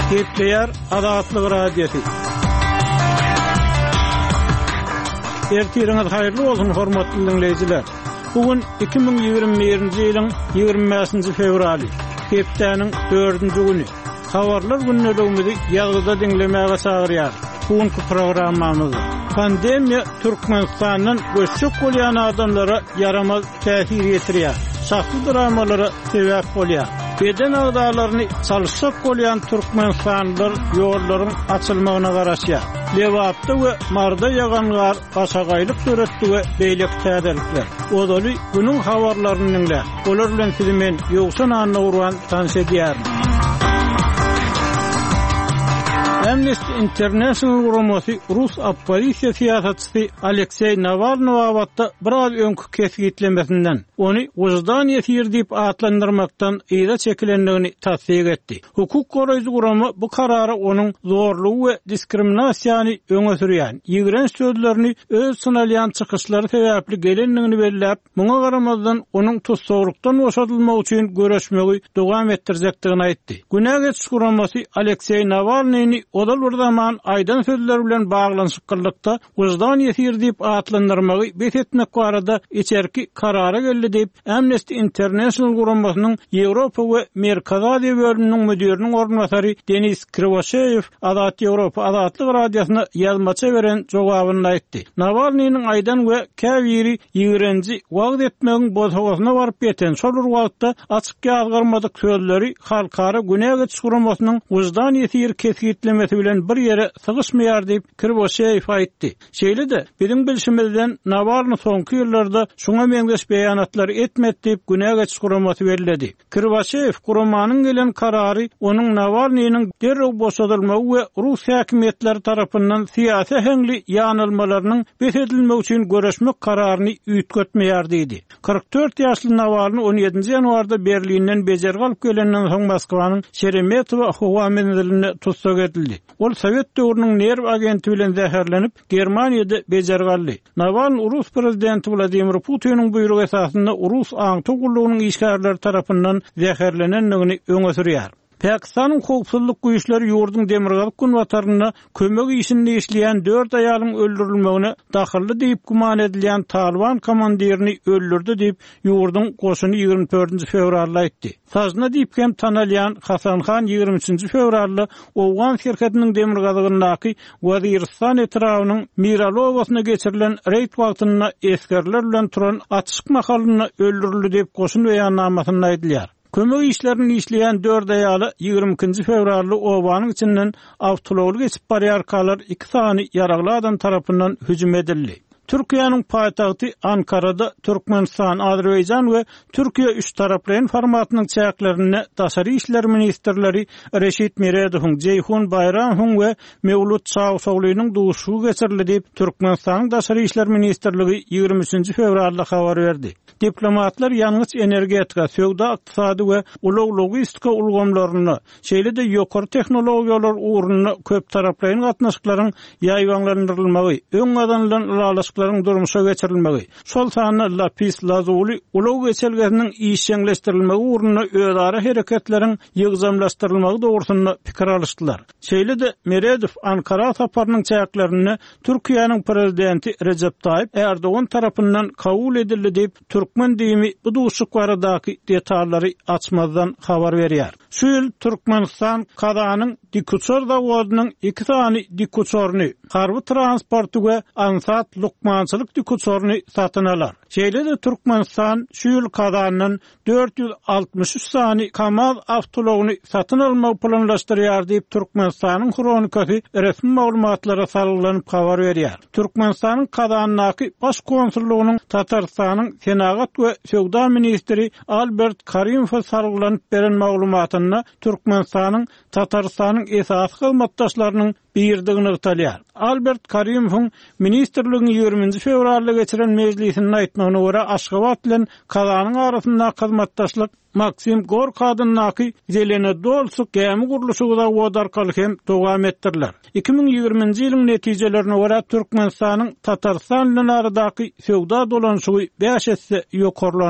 Gepleyer Azatlyk Radiosu. Ertiriniz hayırlı bolsun hormatly dinleyijiler. Bugün 2021-nji ýylyň 25-nji fevraly. Hepdeniň 4-nji güni. Habarlar günnelegimizi ýazgyda dinlemäge çagyrýar. Bugünkü programmamyzda pandemiýa Türkmenistanyň göçük bolýan adamlara yaramaz täsir ýetirýär. Şahsy dramalara sebäp bolýar. Beden agdalaryny çalyşak bolýan türkmenistanylar ýollaryň açylmagyna garaşýar. Lewatda we marda ýagan gar başagaýlyk töretdi we beýlek täzelikler. Odaly günüň habarlaryny dinle. Olar bilen sizi men ýogsan anna urwan tanış edýär. Amnesty International guramasy Rus opposisiýa siýasatçysy Aleksey Navalny wagtda biraz öňkü kesgitlemesinden onu wyjdan ýetir diýip atlandyrmakdan ýa çekilendigini tasdik etdi. Hukuk goraýjy gurama bu karary onuň zorlugy we diskriminasiýany öňe sürýän, ýigren sözlerini öz synalýan çykyşlary sebäpli gelendigini belläp, muňa garamazdan onuň tutsaglykdan boşadylmak üçin görüşmegi dowam etdirjekdigini aýtdy. Günä geçiş guramasy Aleksey Navalnyny odal bir zaman aýdan sözler bilen baglanyşyklykda wyjdan ýetir diýip atlandyrmagy bet etmek barada içerki karara geldi diýip Amnesty International guramasynyň Ýewropa we Merkez Aziýa bölüminiň müdiriniň ornatary Denis Krivosheýew Azat Ýewropa Azatlyk radiosyna ýazmaça beren jogabyny aýtdy. Navalnyň aýdan we käbiri ýigrenji wagt etmegiň bozagyna baryp ýeten şol wagtda açyk ýazgyrmadyk sözleri halkara günä geçiş guramasynyň wyjdan ýetir kesgitlemesi bilen bir ýere sygyşmaýar diýip Krivosheýew aýtdy. Şeýle-de biziň bilşimizden Navalny soňky ýyllarda şuňa meňzeş beýanatlar etmedi diýip günä geçiş guramasy berildi. Krivosheýew guramanyň gelen karary onuň Navalnyň derrew boşadylmagy we Rus häkimetleri tarapyndan siýasy hengli ýanylmalarynyň besedilmegi üçin görüşmek kararyny üýtgetmeýär diýdi. 44 ýaşly Navalny 17 ýanwarda Berlinden bejer galyp gelenden soň Moskwanyň Şeremetow howa menziline tutsak edildi. Ol Sowet döwrüniň nerw agenti bilen zäherlenip Germaniýada bejer galdy. Navalny Rus prezidenti Vladimir Putiniň buyruk esasında Rus aňtugullygynyň işgärleri tarapyndan zäherlenendigini öňe sürýär. Pakistanyň howpsuzlyk güýçleri ýurdun demirgalyk günwataryna kömek işinde işleýän 4 aýalyň öldürilmegine dahilli diýip guman edilýän Taliban komandirini öldürdi diýip ýurdun goşuny 24 fevralda aýtdy. Sajna diýip hem tanalýan Hasan Khan 23 fevralda Owgan şirketiniň demirgalygyny Waziristan etrawynyň Miralowasyna geçirilen reýt wagtyna eskerler bilen turan atışyk mahalyny öldürildi diýip goşun beýannamasyny aýdylýar. Kömek işlerini işleyen 4 aýaly 22 fevralda Owanyň içinden awtolowly geçip barýarkalar 2 sany yaragly adam tarapyndan hüjüm edildi. Türkiýanyň paýtagty Ankarada Türkmenistan, Azerbaýjan we Türkiýe üç taraply formatynyň çäklerini daşary işler ministrleri Reşit Meredow, Ceyhun Bayramow we Mevlut Çawşoğlunyň duşugy geçirildi diýip Türkmenistanyň daşary işler ministrligi 23 fevralda habar berdi. Diplomatlar ýalňyz energetika, söwda, ykdysady we ulug logistika ulgamlaryny, şeýle-de ýokary tehnologiýalar uğruna köp taraply gatnaşyklaryň ýaýwanlandyrylmagy, öň adanlaryň durmuşa geçirilmegi, şol sany lapis lazuli ulug geçelgesiniň işçileşdirilmegi uğruna öýdara hereketleriň ýygzamlaşdyrylmagy dogrusyna pikir alışdylar. Şeýle-de Meredow Ankara saparynyň çäklerini Türkiýanyň prezidenti Recep Tayyip Erdoğan tarapyndan kabul edildi diýip türkmen diýimi bu duşuk baradaky detallary açmazdan habar berýär. Şu ýyl Türkmenistan Kazanyň Dikuçor dawadynyň 2 sany dikuçoruny, harby transporty we ansat lukmançylyk dikuçoruny satyn alar. Şeýle-de Türkmenistan şu ýyl Kazanyň 463 sany Kamaz awtologyny satyn almak planlaşdyrýar diýip Türkmenistanyň kronikasy resmi maglumatlara salynyp habar berýär. Türkmenistanyň Kazanyňky baş konsullugynyň Tatarstanyň Senagat we Söwda ministri Albert Karimow salynyp beren maglumatyna Türkmenistanyň Tatarstanyň esas hyzmatdaşlarynyň birdigini ýytalýar. Albert Karimow ministrligiň 20 fevralda geçiren meclisinde aýtmagyna görä Aşgabat bilen Kazanyň arasynda hyzmatdaşlyk Maksim Gorkadynyň Zelenodolsk gämi gurulşygyda godarkalyk hem dowam etdirler. 2020-nji ýylyň netijelerine görä Türkmenistanyň Tatarstan bilen aradaky söwda dolanşygy 5 ýokarlan